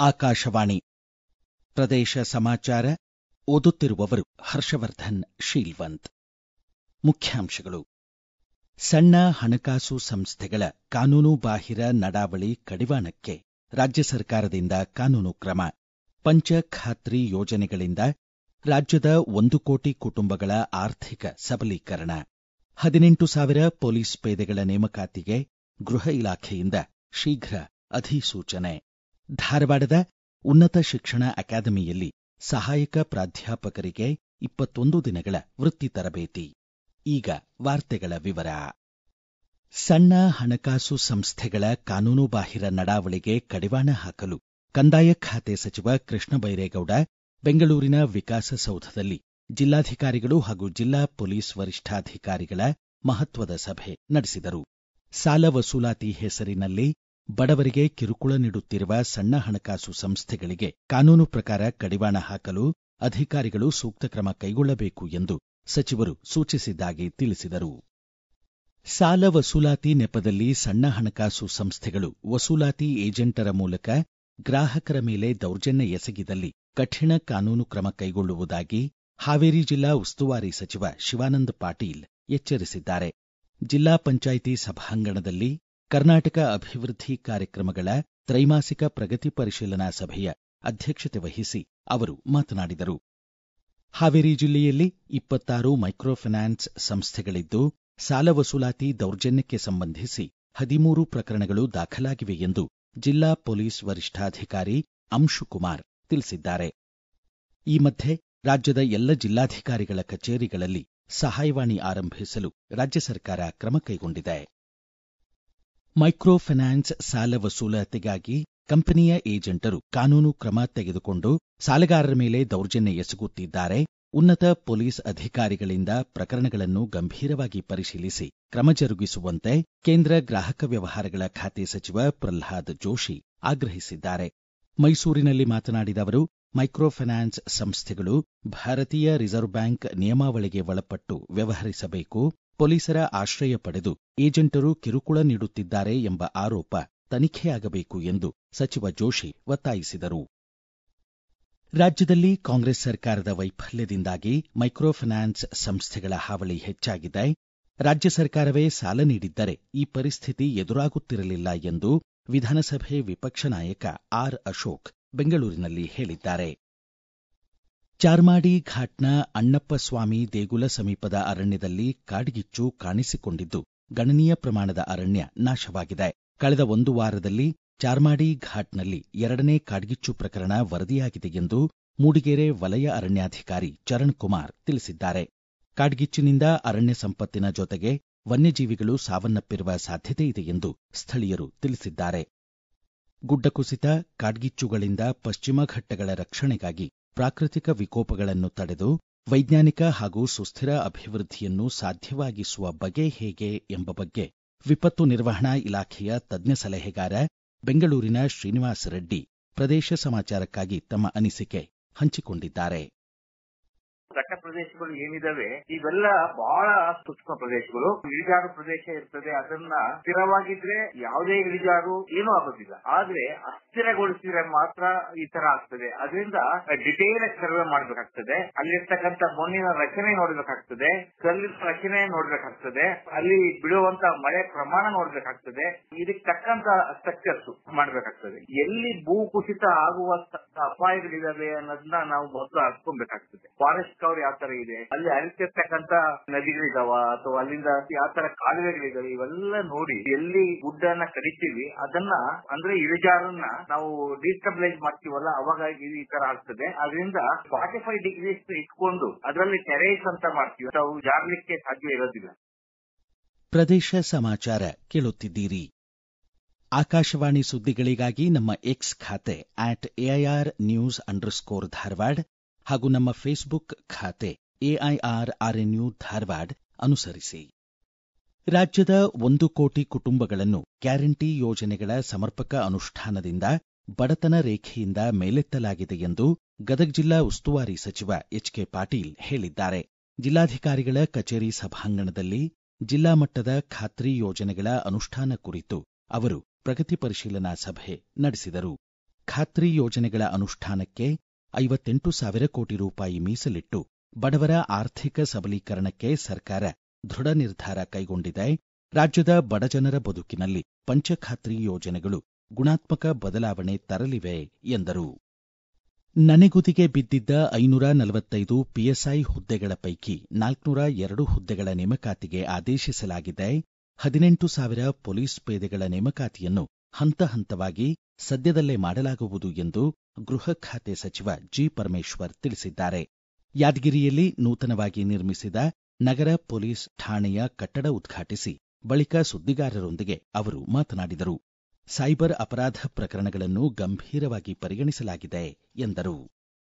ಆಕಾಶವಾಣಿ ಪ್ರದೇಶ ಸಮಾಚಾರ ಓದುತ್ತಿರುವವರು ಹರ್ಷವರ್ಧನ್ ಶೀಲ್ವಂತ್. ಮುಖ್ಯಾಂಶಗಳು. ಸಣ್ಣ ಹಣಕಾಸು ಸಂಸ್ಥೆಗಳ ಕಾನೂನು ಬಾಹಿರ ನಡಾವಳಿ ಕಡಿವಾಣಕ್ಕೆ ರಾಜ್ಯ ಸರ್ಕಾರದಿಂದ ಕಾನೂನು ಕ್ರಮ. ಪಂಚ ಖಾತ್ರಿ ಯೋಜನೆಗಳಿಂದ ರಾಜ್ಯದ 1 ಕೋಟಿ ಕುಟುಂಬಗಳ ಆರ್ಥಿಕ ಸಬಲೀಕರಣ. 18,000 ಪೊಲೀಸ್ ಪೇದೆಗಳ ನೇಮಕಾತಿಗೆ ಗೃಹ ಇಲಾಖೆಯಿಂದ ಶೀಘ್ರ ಅಧಿಸೂಚನೆ. ಧಾರವಾಡದ ಉನ್ನತ ಶಿಕ್ಷಣ ಅಕಾಡೆಮಿಯಲ್ಲಿ ಸಹಾಯಕ ಪ್ರಾಧ್ಯಾಪಕರಿಗೆ 21 ದಿನಗಳ ವೃತ್ತಿ ತರಬೇತಿ. ಈಗ ವಾರ್ತೆಗಳ ವಿವರ. ಸಣ್ಣ ಹಣಕಾಸು ಸಂಸ್ಥೆಗಳ ಕಾನೂನು ಬಾಹಿರ ನಡಾವಳಿಗೆ ಕಡಿವಾಣ ಹಾಕಲು ಕಂದಾಯ ಖಾತೆ ಸಚಿವ ಕೃಷ್ಣ ಬೈರೇಗೌಡ ಬೆಂಗಳೂರಿನ ವಿಕಾಸಸೌಧದಲ್ಲಿ ಜಿಲ್ಲಾಧಿಕಾರಿಗಳು ಹಾಗೂ ಜಿಲ್ಲಾ ಪೊಲೀಸ್ ವರಿಷ್ಠಾಧಿಕಾರಿಗಳ ಮಹತ್ವದ ಸಭೆ ನಡೆಸಿದರು. ಸಾಲ ವಸೂಲಾತಿ ಹೆಸರಿನಲ್ಲಿ ಬಡವರಿಗೆ ಕಿರುಕುಳ ನೀಡುತ್ತಿರುವ ಸಣ್ಣ ಹಣಕಾಸು ಸಂಸ್ಥೆಗಳಿಗೆ ಕಾನೂನು ಪ್ರಕಾರ ಕಡಿವಾಣ ಹಾಕಲು ಅಧಿಕಾರಿಗಳು ಸೂಕ್ತ ಕ್ರಮ ಕೈಗೊಳ್ಳಬೇಕು ಎಂದು ಸಚಿವರು ಸೂಚಿಸಿದ್ದಾಗಿ ತಿಳಿಸಿದರು. ಸಾಲ ವಸೂಲಾತಿ ನೆಪದಲ್ಲಿ ಸಣ್ಣ ಹಣಕಾಸು ಸಂಸ್ಥೆಗಳು ವಸೂಲಾತಿ ಏಜೆಂಟರ ಮೂಲಕ ಗ್ರಾಹಕರ ಮೇಲೆ ದೌರ್ಜನ್ಯ ಎಸಗಿದಲ್ಲಿ ಕಠಿಣ ಕಾನೂನು ಕ್ರಮ ಕೈಗೊಳ್ಳುವುದಾಗಿ ಹಾವೇರಿ ಜಿಲ್ಲಾ ಉಸ್ತುವಾರಿ ಸಚಿವ ಶಿವಾನಂದ ಪಾಟೀಲ್ ಎಚ್ಚರಿಸಿದ್ದಾರೆ. ಜಿಲ್ಲಾ ಪಂಚಾಯಿತಿ ಸಭಾಂಗಣದಲ್ಲಿ ಕರ್ನಾಟಕ ಅಭಿವೃದ್ಧಿ ಕಾರ್ಯಕ್ರಮಗಳ ತ್ರೈಮಾಸಿಕ ಪ್ರಗತಿ ಪರಿಶೀಲನಾ ಸಭೆಯ ಅಧ್ಯಕ್ಷತೆ ವಹಿಸಿ ಅವರು ಮಾತನಾಡಿದರು. ಹಾವೇರಿ ಜಿಲ್ಲೆಯಲ್ಲಿ 26 ಮೈಕ್ರೋ ಫೈನಾನ್ಸ್ ಸಂಸ್ಥೆಗಳಿದ್ದು ಸಾಲ ವಸೂಲಾತಿ ದೌರ್ಜನ್ಯಕ್ಕೆ ಸಂಬಂಧಿಸಿ 13 ಪ್ರಕರಣಗಳು ದಾಖಲಾಗಿವೆ ಎಂದು ಜಿಲ್ಲಾ ಪೊಲೀಸ್ ವರಿಷ್ಠಾಧಿಕಾರಿ ಅಂಶುಕುಮಾರ್ ತಿಳಿಸಿದ್ದಾರೆ. ಈ ಮಧ್ಯೆ ರಾಜ್ಯದ ಎಲ್ಲ ಜಿಲ್ಲಾಧಿಕಾರಿಗಳ ಕಚೇರಿಗಳಲ್ಲಿ ಸಹಾಯವಾಣಿ ಆರಂಭಿಸಲು ರಾಜ್ಯ ಸರ್ಕಾರ ಕ್ರಮ ಕೈಗೊಂಡಿದೆ. ಮೈಕ್ರೋ ಫೈನಾನ್ಸ್ ಸಾಲ ವಸೂಲಾತಿಗಾಗಿ ಕಂಪನಿಯ ಏಜೆಂಟರು ಕಾನೂನು ಕ್ರಮ ತೆಗೆದುಕೊಂಡು ಸಾಲಗಾರರ ಮೇಲೆ ದೌರ್ಜನ್ಯ ಎಸಗುತ್ತಿದ್ದಾರೆ. ಉನ್ನತ ಪೊಲೀಸ್ ಅಧಿಕಾರಿಗಳಿಂದ ಪ್ರಕರಣಗಳನ್ನು ಗಂಭೀರವಾಗಿ ಪರಿಶೀಲಿಸಿ ಕ್ರಮ ಜರುಗಿಸುವಂತೆ ಕೇಂದ್ರ ಗ್ರಾಹಕ ವ್ಯವಹಾರಗಳ ಖಾತೆ ಸಚಿವ ಪ್ರಲ್ಹಾದ್ ಜೋಶಿ ಆಗ್ರಹಿಸಿದ್ದಾರೆ. ಮೈಸೂರಿನಲ್ಲಿ ಮಾತನಾಡಿದ ಅವರು, ಮೈಕ್ರೋ ಫೈನಾನ್ಸ್ ಸಂಸ್ಥೆಗಳು ಭಾರತೀಯ ರಿಸರ್ವ್ ಬ್ಯಾಂಕ್ ನಿಯಮಾವಳಿಗೆ ಒಳಪಟ್ಟು ವ್ಯವಹರಿಸಬೇಕು. ಪೊಲೀಸರ ಆಶ್ರಯ ಪಡೆದು ಏಜೆಂಟರು ಕಿರುಕುಳ ನೀಡುತ್ತಿದ್ದಾರೆ ಎಂಬ ಆರೋಪ ತನಿಖೆಯಾಗಬೇಕು ಎಂದು ಸಚಿವ ಜೋಶಿ ಒತ್ತಾಯಿಸಿದರು. ರಾಜ್ಯದಲ್ಲಿ ಕಾಂಗ್ರೆಸ್ ಸರ್ಕಾರದ ವೈಫಲ್ಯದಿಂದಾಗಿ ಮೈಕ್ರೋ ಫೈನಾನ್ಸ್ ಸಂಸ್ಥೆಗಳ ಹಾವಳಿ ಹೆಚ್ಚಾಗಿದೆ. ರಾಜ್ಯ ಸರ್ಕಾರವೇ ಸಾಲ ನೀಡಿದ್ದರೆ ಈ ಪರಿಸ್ಥಿತಿ ಎದುರಾಗುತ್ತಿರಲಿಲ್ಲ ಎಂದು ವಿಧಾನಸಭೆ ವಿಪಕ್ಷ ನಾಯಕ ಆರ್ ಅಶೋಕ್ ಬೆಂಗಳೂರಿನಲ್ಲಿ ಹೇಳಿದ್ದಾರೆ. ಚಾರ್ಮಾಡಿ ಘಾಟ್ನ ಅಣ್ಣಪ್ಪಸ್ವಾಮಿ ದೇಗುಲ ಸಮೀಪದ ಅರಣ್ಯದಲ್ಲಿ ಕಾಡ್ಗಿಚ್ಚು ಕಾಣಿಸಿಕೊಂಡಿದ್ದು ಗಣನೀಯ ಪ್ರಮಾಣದ ಅರಣ್ಯ ನಾಶವಾಗಿದೆ. ಕಳೆದ 1 ವಾರದಲ್ಲಿ ಚಾರ್ಮಾಡಿ ಘಾಟ್ನಲ್ಲಿ 2ನೇ ಕಾಡ್ಗಿಚ್ಚು ಪ್ರಕರಣ ವರದಿಯಾಗಿದೆ ಎಂದು ಮೂಡಿಗೆರೆ ವಲಯ ಅರಣ್ಯಾಧಿಕಾರಿ ಚರಣ್ ಕುಮಾರ್ ತಿಳಿಸಿದ್ದಾರೆ. ಕಾಡ್ಗಿಚ್ಚಿನಿಂದ ಅರಣ್ಯ ಸಂಪತ್ತಿನ ಜೊತೆಗೆ ವನ್ಯಜೀವಿಗಳು ಸಾವನ್ನಪ್ಪಿರುವ ಸಾಧ್ಯತೆ ಇದೆ ಎಂದು ಸ್ಥಳೀಯರು ತಿಳಿಸಿದ್ದಾರೆ. ಗುಡ್ಡ ಕುಸಿತ, ಕಾಡ್ಗಿಚ್ಚುಗಳಿಂದ ಪಶ್ಚಿಮ ಘಟ್ಟಗಳ ರಕ್ಷಣೆಗಾಗಿ ಪ್ರಾಕೃತಿಕ ವಿಕೋಪಗಳನ್ನು ತಡೆದು ವೈಜ್ಞಾನಿಕ ಹಾಗೂ ಸುಸ್ಥಿರ ಅಭಿವೃದ್ಧಿಯನ್ನು ಸಾಧ್ಯವಾಗಿಸುವ ಬಗೆ ಹೇಗೆ ಎಂಬ ಬಗ್ಗೆ ವಿಪತ್ತು ನಿರ್ವಹಣಾ ಇಲಾಖೆಯ ತಜ್ಞ ಸಲಹೆಗಾರ ಬೆಂಗಳೂರಿನ ಶ್ರೀನಿವಾಸ ರೆಡ್ಡಿ ಪ್ರದೇಶ ಸಮಾಚಾರಕ್ಕಾಗಿ ತಮ್ಮ ಅನಿಸಿಕೆ ಹಂಚಿಕೊಂಡಿದ್ದಾರೆ. ಘಟ್ಟ ಪ್ರದೇಶಗಳು ಏನಿದಾವೆ ಇವೆಲ್ಲ ಬಹಳ ಸೂಕ್ಷ್ಮ ಪ್ರದೇಶಗಳು. ಇಳಿಜಾರು ಪ್ರದೇಶ ಇರ್ತದೆ. ಅದನ್ನ ಸ್ಥಿರವಾಗಿದ್ರೆ ಯಾವುದೇ ಇಳಿಜಾರು ಏನೂ ಆಗೋದಿಲ್ಲ. ಆದ್ರೆ ಅಸ್ಥಿರಗೊಳಿಸಿದ್ರೆ ಮಾತ್ರ ಈ ತರ ಆಗ್ತದೆ. ಅದರಿಂದ ಡಿಟೇಲ್ ಸರ್ವೆ ಮಾಡಬೇಕಾಗ್ತದೆ. ಅಲ್ಲಿರ್ತಕ್ಕಂಥ ಮಣ್ಣಿನ ರಚನೆ ನೋಡ್ಬೇಕಾಗ್ತದೆ, ಕಲ್ಲಿನ ರಚನೆ ನೋಡ್ಬೇಕಾಗ್ತದೆ, ಅಲ್ಲಿ ಬಿಡುವಂತ ಮಳೆ ಪ್ರಮಾಣ ನೋಡ್ಬೇಕಾಗ್ತದೆ. ಇದಕ್ಕೆ ತಕ್ಕಂತ ಸ್ಟ್ರಕ್ಚರ್ಸ್ ಮಾಡ್ಬೇಕಾಗ್ತದೆ. ಎಲ್ಲಿ ಭೂ ಕುಸಿತ ಆಗುವ ಅಪಾಯಗಳಿದಾವೆ ಅನ್ನೋದನ್ನ ನಾವು ಮೊದಲು ಅರ್ಸ್ಕೊಬೇಕಾಗ್ತದೆ. ಫಾರೆಸ್ಟ್ ಕವರ್ ಯಾವ ತರ ಇದೆ, ಅಲ್ಲಿ ಹರಿತಿರ್ತಕ್ಕಂತ ನದಿಗಳಿದಾವ ಅಥವಾ ಅಲ್ಲಿಂದ ಯಾವ ತರ ಕಾಲುವೆಗಳಿದಾವೆ, ಇವೆಲ್ಲ ನೋಡಿ ಎಲ್ಲಿ ಗುಡ್ಡನ್ನ ಕಡಿತೀವಿ ಅದನ್ನ ಅಂದ್ರೆ ಇಳಿಜಾರನ್ನ ನಾವು ಡಿಸ್ಟಬಿಲೈಸ್ ಮಾಡ್ತೀವಲ್ಲ ಅವಾಗ ಈ ತರ ಆಗ್ತದೆ. ಅದರಿಂದ 45 ಡಿಗ್ರೀಸ್ ಇಟ್ಕೊಂಡು ಅದರಲ್ಲಿ ಟೆರೇಸ್ ಅಂತ ಮಾಡ್ತೀವಿ, ನಾವು ಜಾರ್ಲಿಕ್ಕೆ ಸಾಧ್ಯ ಇರೋದಿಲ್ಲ. ಪ್ರದೇಶ ಸಮಾಚಾರ ಕೇಳುತ್ತಿದ್ದೀರಿ. ಆಕಾಶವಾಣಿ ಸುದ್ದಿಗಳಿಗಾಗಿ ನಮ್ಮ ಎಕ್ಸ್ ಖಾತೆ @AIRnews_ ಧಾರವಾಡ ಹಾಗೂ ನಮ್ಮ ಫೇಸ್ಬುಕ್ ಖಾತೆ AIRRNU ಧಾರವಾಡ ಅನುಸರಿಸಿ. ರಾಜ್ಯದ 1 ಕೋಟಿ ಕುಟುಂಬಗಳನ್ನು ಗ್ಯಾರಂಟಿ ಯೋಜನೆಗಳ ಸಮರ್ಪಕ ಅನುಷ್ಠಾನದಿಂದ ಬಡತನ ರೇಖೆಯಿಂದ ಮೇಲೆತ್ತಲಾಗಿದೆ ಎಂದು ಗದಗ ಜಿಲ್ಲಾ ಉಸ್ತುವಾರಿ ಸಚಿವ ಎಚ್.ಕೆ. ಪಾಟೀಲ್ ಹೇಳಿದ್ದಾರೆ. ಜಿಲ್ಲಾಧಿಕಾರಿಗಳ ಕಚೇರಿ ಸಭಾಂಗಣದಲ್ಲಿ ಜಿಲ್ಲಾ ಮಟ್ಟದ ಖಾತ್ರಿ ಯೋಜನೆಗಳ ಅನುಷ್ಠಾನ ಕುರಿತು ಅವರು ಪ್ರಗತಿ ಪರಿಶೀಲನಾ ಸಭೆ ನಡೆಸಿದರು. ಖಾತ್ರಿ ಯೋಜನೆಗಳ ಅನುಷ್ಠಾನಕ್ಕೆ 58,000 ಕೋಟಿ ರೂಪಾಯಿ ಮೀಸಲಿಟ್ಟು ಬಡವರ ಆರ್ಥಿಕ ಸಬಲೀಕರಣಕ್ಕೆ ಸರ್ಕಾರ ದೃಢ ನಿರ್ಧಾರ ಕೈಗೊಂಡಿದೆ. ರಾಜ್ಯದ ಬಡಜನರ ಬದುಕಿನಲ್ಲಿ ಪಂಚಖಾತ್ರಿ ಯೋಜನೆಗಳು ಗುಣಾತ್ಮಕ ಬದಲಾವಣೆ ತರಲಿವೆ ಎಂದರು. ನನೆಗುದಿಗೆ ಬಿದ್ದಿದ್ದ 545 ಪಿಎಸ್ಐ ಹುದ್ದೆಗಳ ಪೈಕಿ 402 ಹುದ್ದೆಗಳ ನೇಮಕಾತಿಗೆ ಆದೇಶಿಸಲಾಗಿದೆ. 18,000 ಪೊಲೀಸ್ ಪೇದೆಗಳ ನೇಮಕಾತಿಯನ್ನು ಹಂತ ಹಂತವಾಗಿ ಸದ್ಯದಲ್ಲೇ ಮಾಡಲಾಗುವುದು ಎಂದು ಗೃಹ ಖಾತೆ ಸಚಿವ ಜಿ. ಪರಮೇಶ್ವರ್ ತಿಳಿಸಿದ್ದಾರೆ. ಯಾದಗಿರಿಯಲ್ಲಿ ನೂತನವಾಗಿ ನಿರ್ಮಿಸಿದ ನಗರ ಪೊಲೀಸ್ ಠಾಣೆಯ ಕಟ್ಟಡ ಉದ್ಘಾಟಿಸಿ ಬಳಿಕ ಸುದ್ದಿಗಾರರೊಂದಿಗೆ ಅವರು ಮಾತನಾಡಿದರು. ಸೈಬರ್ ಅಪರಾಧ ಪ್ರಕರಣಗಳನ್ನು ಗಂಭೀರವಾಗಿ ಪರಿಗಣಿಸಲಾಗಿದೆ ಎಂದರು.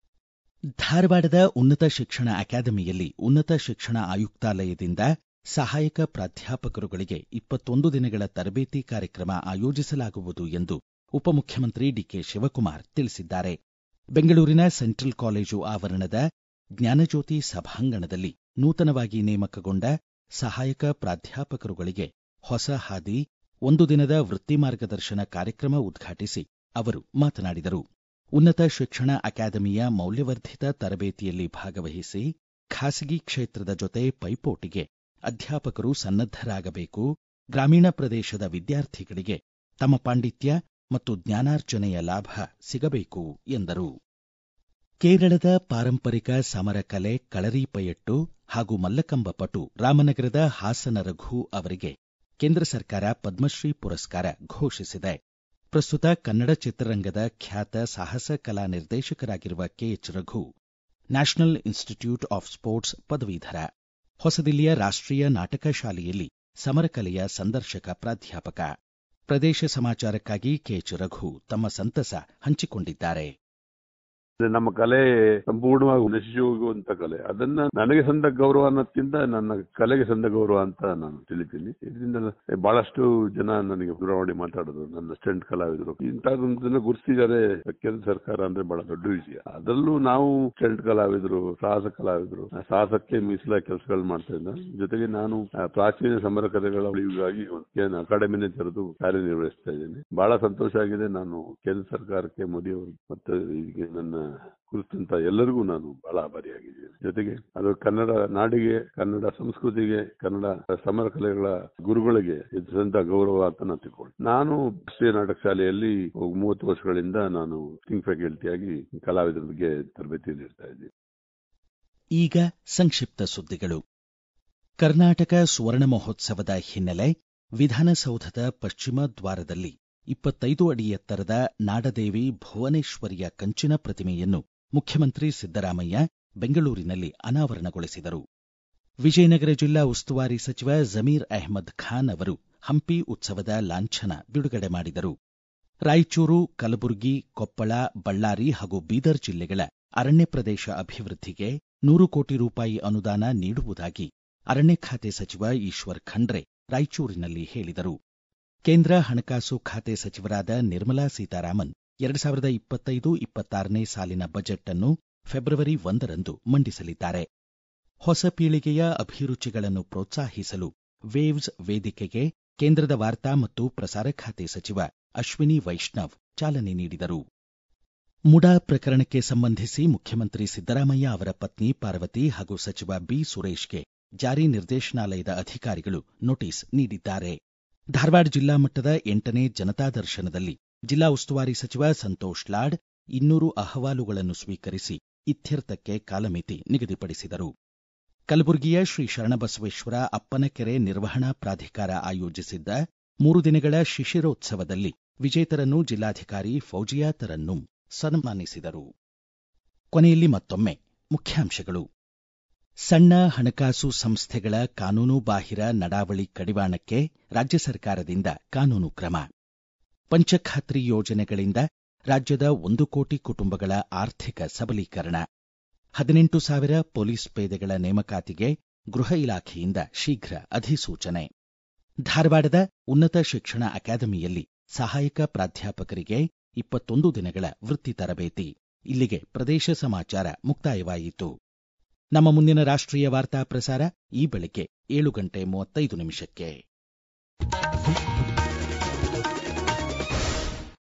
ಧಾರವಾಡದ ಉನ್ನತ ಶಿಕ್ಷಣ ಅಕಾಡೆಮಿಯಲ್ಲಿ ಉನ್ನತ ಶಿಕ್ಷಣ ಆಯುಕ್ತಾಲಯದಿಂದ ಸಹಾಯಕ ಪ್ರಾಧ್ಯಾಪಕರುಗಳಿಗೆ 21 ದಿನಗಳ ತರಬೇತಿ ಕಾರ್ಯಕ್ರಮ ಆಯೋಜಿಸಲಾಗುವುದು ಎಂದು ಉಪಮುಖ್ಯಮಂತ್ರಿ ಡಿಕೆ ಶಿವಕುಮಾರ್ ತಿಳಿಸಿದ್ದಾರೆ. ಬೆಂಗಳೂರಿನ ಸೆಂಟ್ರಲ್ ಕಾಲೇಜು ಆವರಣದ ಜ್ಞಾನಜ್ಯೋತಿ ಸಭಾಂಗಣದಲ್ಲಿ ನೂತನವಾಗಿ ನೇಮಕಗೊಂಡ ಸಹಾಯಕ ಪ್ರಾಧ್ಯಾಪಕರುಗಳಿಗೆ ಹೊಸ ಹಾದಿ 1 ದಿನದ ವೃತ್ತಿ ಮಾರ್ಗದರ್ಶನ ಕಾರ್ಯಕ್ರಮ ಉದ್ಘಾಟಿಸಿ ಅವರು ಮಾತನಾಡಿದರು. ಉನ್ನತ ಶಿಕ್ಷಣ ಅಕಾಡೆಮಿಯ ಮೌಲ್ಯವರ್ಧಿತ ತರಬೇತಿಯಲ್ಲಿ ಭಾಗವಹಿಸಿ ಖಾಸಗಿ ಕ್ಷೇತ್ರದ ಜೊತೆ ಪೈಪೋಟಿಗೆ ಅಧ್ಯಾಪಕರು ಸನ್ನದ್ಧರಾಗಬೇಕು. ಗ್ರಾಮೀಣ ಪ್ರದೇಶದ ವಿದ್ಯಾರ್ಥಿಗಳಿಗೆ ತಮ್ಮ ಪಾಂಡಿತ್ಯ ಮತ್ತು ಜ್ಞಾನಾರ್ಜನೆಯ ಲಾಭ ಸಿಗಬೇಕು ಎಂದರು. ಕೇರಳದ ಪಾರಂಪರಿಕ ಸಮರ ಕಲೆ ಕಳರಿಪಯಟ್ಟು ಹಾಗೂ ಮಲ್ಲಕಂಬ ಪಟು ರಾಮನಗರದ ಹಾಸನ ರಘು ಅವರಿಗೆ ಕೇಂದ್ರ ಸರ್ಕಾರ ಪದ್ಮಶ್ರೀ ಪುರಸ್ಕಾರ ಘೋಷಿಸಿದೆ. ಪ್ರಸ್ತುತ ಕನ್ನಡ ಚಿತ್ರರಂಗದ ಖ್ಯಾತ ಸಾಹಸ ಕಲಾ ನಿರ್ದೇಶಕರಾಗಿರುವ K H Raghu national institute of sports ಪದವೀಧರ. ಹೊಸದಿಲ್ಲಿಯ ರಾಷ್ಟ್ರೀಯ ನಾಟಕ ಶಾಲೆಯಲ್ಲಿ ಸಮರಕಲೆಯ ಸಂದರ್ಶಕ ಪ್ರಾಧ್ಯಾಪಕ. ಪ್ರದೇಶ ಸಮಾಚಾರಕ್ಕಾಗಿ ಕೆಎಚ್ ರಘು ತಮ್ಮ ಸಂತಸ ಹಂಚಿಕೊಂಡಿದ್ದಾರೆ. ನಮ್ಮ ಕಲೆ ಸಂಪೂರ್ಣವಾಗಿ ನಶಿಸಿ ಹೋಗುವಂತ ಕಲೆ, ಅದನ್ನ ನನಗೆ ಸಂದ ಗೌರವ ಅನ್ನೋದ್ಕಿಂತ ನನ್ನ ಕಲೆಗೆ ಸಂದ ಗೌರವ ಅಂತ ನಾನು ತಿಳಿತೀನಿ. ಇದರಿಂದ ಬಹಳಷ್ಟು ಜನ ನನಗೆ ದೂರವಾಣಿ ಮಾತಾಡೋದು, ನನ್ನ ಸ್ಟೆಂಟ್ ಕಲಾವಿದರು ಇಂಥದ್ದನ್ನ ಗುರುತಿಸಿದ್ದಾರೆ ಕೇಂದ್ರ ಸರ್ಕಾರ ಅಂದ್ರೆ ಬಹಳ ದೊಡ್ಡ ವಿಷಯ. ಅದರಲ್ಲೂ ನಾವು ಸ್ಟೆಂಟ್ ಕಲಾವಿದರು, ಸಾಹಸ ಕಲಾವಿದರು, ಸಾಹಸಕ್ಕೆ ಮೀಸಲಾದ ಕೆಲಸಗಳು ಮಾಡ್ತಾ ಇದ್ದ ಜೊತೆಗೆ ನಾನು ಪ್ರಾಚೀನ ಸಮರ ಕಲೆಗಳ ಉಳಿವಿಗಾಗಿ ಅಕಾಡೆಮಿನೇ ತೆರೆದು ಕಾರ್ಯನಿರ್ವಹಿಸ್ತಾ ಇದ್ದೀನಿ. ಬಹಳ ಸಂತೋಷ ಆಗಿದೆ. ನಾನು ಕೇಂದ್ರ ಸರ್ಕಾರಕ್ಕೆ, ಮೋದಿ ಅವರು ಮತ್ತು ಈಗ ನನ್ನ ಕುರಿತಂತ ಎಲ್ಲರಿಗೂ ನಾನು ಬಹಳ ಆಭಾರಿಯಾಗಿದ್ದೇನೆ. ಜೊತೆಗೆ ಅದು ಕನ್ನಡ ನಾಡಿಗೆ, ಕನ್ನಡ ಸಂಸ್ಕೃತಿಗೆ, ಕನ್ನಡ ಸಮರ ಕಲೆಗಳ ಗುರುಗಳಿಗೆ ಇದ್ದಂತ ಗೌರವ ಅಂತ ನಾನು ತಿಳ್ಕೊಂಡು, ನಾನು ರಾಷ್ಟ್ರೀಯ ನಾಟಕ ಶಾಲೆಯಲ್ಲಿ 30 ವರ್ಷಗಳಿಂದ ನಾನು ಕಿಂಗ್ ಫ್ಯಾಕಲ್ಟಿಯಾಗಿ ಕಲಾವಿದರಿಗೆ ತರಬೇತಿ ನೀಡ್ತಾ ಇದ್ದೀನಿ. ಈಗ ಸಂಕ್ಷಿಪ್ತ ಸುದ್ದಿಗಳು. ಕರ್ನಾಟಕ ಸುವರ್ಣ ಮಹೋತ್ಸವದ ಹಿನ್ನೆಲೆ ವಿಧಾನಸೌಧದ ಪಶ್ಚಿಮ ದ್ವಾರದಲ್ಲಿ 25 ಅಡಿ ಎತ್ತರದ ನಾಡದೇವಿ ಭುವನೇಶ್ವರಿಯ ಕಂಚಿನ ಪ್ರತಿಮೆಯನ್ನು ಮುಖ್ಯಮಂತ್ರಿ ಸಿದ್ದರಾಮಯ್ಯ ಬೆಂಗಳೂರಿನಲ್ಲಿ ಅನಾವರಣಗೊಳಿಸಿದರು. ವಿಜಯನಗರ ಜಿಲ್ಲಾ ಉಸ್ತುವಾರಿ ಸಚಿವ ಜಮೀರ್ ಅಹ್ಮದ್ ಖಾನ್ ಅವರು ಹಂಪಿ ಉತ್ಸವದ ಲಾಂಛನ ಬಿಡುಗಡೆ ಮಾಡಿದರು. ರಾಯಚೂರು, ಕಲಬುರಗಿ, ಕೊಪ್ಪಳ, ಬಳ್ಳಾರಿ ಹಾಗೂ ಬೀದರ್ ಜಿಲ್ಲೆಗಳ ಅರಣ್ಯ ಪ್ರದೇಶ ಅಭಿವೃದ್ಧಿಗೆ 100 ಕೋಟಿ ರೂಪಾಯಿ ಅನುದಾನ ನೀಡುವುದಾಗಿ ಅರಣ್ಯ ಖಾತೆ ಸಚಿವ ಈಶ್ವರ್ ಖಂಡ್ರೆ ರಾಯಚೂರಿನಲ್ಲಿ ಹೇಳಿದರು. ಕೇಂದ್ರ ಹಣಕಾಸು ಖಾತೆ ಸಚಿವರಾದ ನಿರ್ಮಲಾ ಸೀತಾರಾಮನ್ 2025-26ನೇ ಸಾಲಿನ ಬಜೆಟ್ ಅನ್ನು ಫೆಬ್ರವರಿ 1ರಂದು ಮಂಡಿಸಲಿದ್ದಾರೆ. ಹೊಸ ಪೀಳಿಗೆಯ ಅಭಿರುಚಿಗಳನ್ನು ಪ್ರೋತ್ಸಾಹಿಸಲು ವೇವ್ಸ್ ವೇದಿಕೆಗೆ ಕೇಂದ್ರದ ವಾರ್ತಾ ಮತ್ತು ಪ್ರಸಾರ ಖಾತೆ ಸಚಿವ ಅಶ್ವಿನಿ ವೈಷ್ಣವ್ ಚಾಲನೆ ನೀಡಿದರು. ಮುಡಾ ಪ್ರಕರಣಕ್ಕೆ ಸಂಬಂಧಿಸಿ ಮುಖ್ಯಮಂತ್ರಿ ಸಿದ್ದರಾಮಯ್ಯ ಅವರ ಪತ್ನಿ ಪಾರ್ವತಿ ಹಾಗೂ ಸಚಿವ ಬಿ ಸುರೇಶ್ಗೆ ಜಾರಿ ನಿರ್ದೇಶನಾಲಯದ ಅಧಿಕಾರಿಗಳು ನೋಟಿಸ್ ನೀಡಿದ್ದಾರೆ. ಧಾರವಾಡ ಜಿಲ್ಲಾ ಮಟ್ಟದ 8ನೇ ಜನತಾ ದರ್ಶನದಲ್ಲಿ ಜಿಲ್ಲಾ ಉಸ್ತುವಾರಿ ಸಚಿವ ಸಂತೋಷ್ ಲಾಡ್ 200 ಅಹವಾಲುಗಳನ್ನು ಸ್ವೀಕರಿಸಿ ಇತ್ಯರ್ಥಕ್ಕೆ ಕಾಲಮಿತಿ ನಿಗದಿಪಡಿಸಿದರು. ಕಲಬುರಗಿಯ ಶ್ರೀ ಶರಣಬಸವೇಶ್ವರ ಅಪ್ಪನಕೆರೆ ನಿರ್ವಹಣಾ ಪ್ರಾಧಿಕಾರ ಆಯೋಜಿಸಿದ್ದ 3 ದಿನಗಳ ಶಿಶಿರೋತ್ಸವದಲ್ಲಿ ವಿಜೇತರನ್ನು ಜಿಲ್ಲಾಧಿಕಾರಿ ಫೌಜಿಯಾ ತರನ್ನೂಮ್ ಸನ್ಮಾನಿಸಿದರು. ಕೊನೆಯಲ್ಲಿ ಮತ್ತೊಮ್ಮೆ ಮುಖ್ಯಾಂಶಗಳು. ಸಣ್ಣ ಹಣಕಾಸು ಸಂಸ್ಥೆಗಳ ಕಾನೂನು ಬಾಹಿರ ನಡಾವಳಿ ಕಡಿವಾಣಕ್ಕೆ ರಾಜ್ಯ ಸರ್ಕಾರದಿಂದ ಕಾನೂನು ಕ್ರಮ. ಪಂಚಖಾತ್ರಿ ಯೋಜನೆಗಳಿಂದ ರಾಜ್ಯದ 1 ಕೋಟಿ ಕುಟುಂಬಗಳ ಆರ್ಥಿಕ ಸಬಲೀಕರಣ. 18,000 ಪೊಲೀಸ್ ಪೇದೆಗಳ ನೇಮಕಾತಿಗೆ ಗೃಹ ಇಲಾಖೆಯಿಂದ ಶೀಘ್ರ ಅಧಿಸೂಚನೆ. ಧಾರವಾಡದ ಉನ್ನತ ಶಿಕ್ಷಣ ಅಕಾಡೆಮಿಯಲ್ಲಿ ಸಹಾಯಕ ಪ್ರಾಧ್ಯಾಪಕರಿಗೆ 21 ದಿನಗಳ ವೃತ್ತಿ ತರಬೇತಿ. ಇಲ್ಲಿಗೆ ಪ್ರದೇಶ ಸಮಾಚಾರ ಮುಕ್ತಾಯವಾಯಿತು. ನಮ್ಮ ಮುಂದಿನ ರಾಷ್ಟ್ರೀಯ ವಾರ್ತಾ ಪ್ರಸಾರ ಈ ಬೆಳಗ್ಗೆ 7:35 ನಿಮಿಷಕ್ಕೆ.